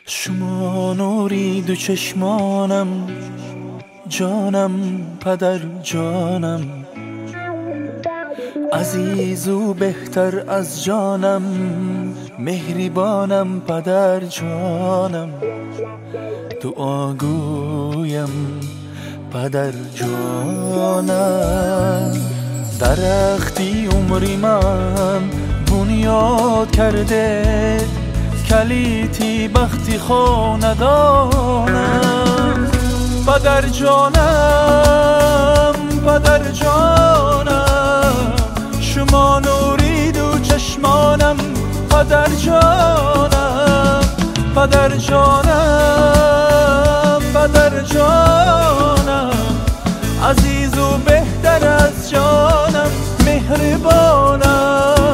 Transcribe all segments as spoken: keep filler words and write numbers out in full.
شما نوری دو چشمانم، جانم پدر جانم، عزیز و بهتر از جانم، مهربانم پدر جانم، دعاگویم پدر جانم. درختی عمری من بنیاد کرده، کلیتی بختی خاندانم، پدر جانم پدر جانم، شما نورید و چشمانم، پدر جانم پدر جانم پدر جانم، عزیز و بهتر از جانم، مهربانم.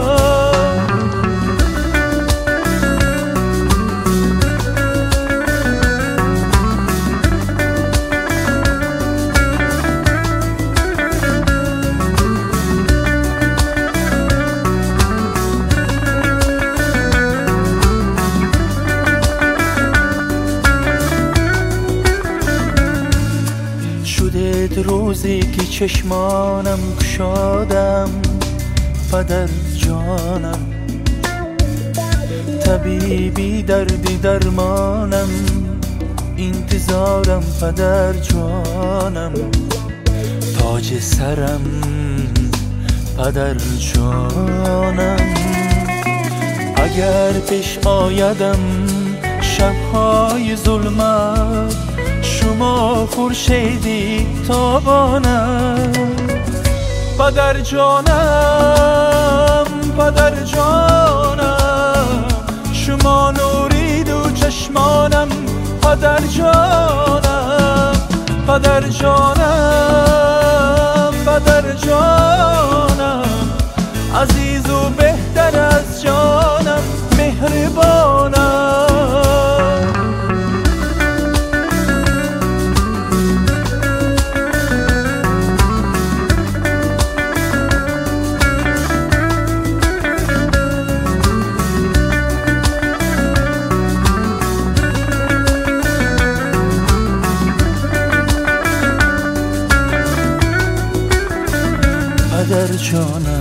شدید روزی که چشمانم گشادم، پدر جانم، طبیبی دردی درمانم، انتظارم پدر جانم، تاج سرم پدر جانم. اگر پیش آیدم شبهای ظلمت، شما خورشیدی تابانم، پدر جانم پدر جانم، شما نورید و چشمانم، پدر جانم پدر جانم پدر جانم، عزیز و بهتر از جانم، مهربانم. پدر جانم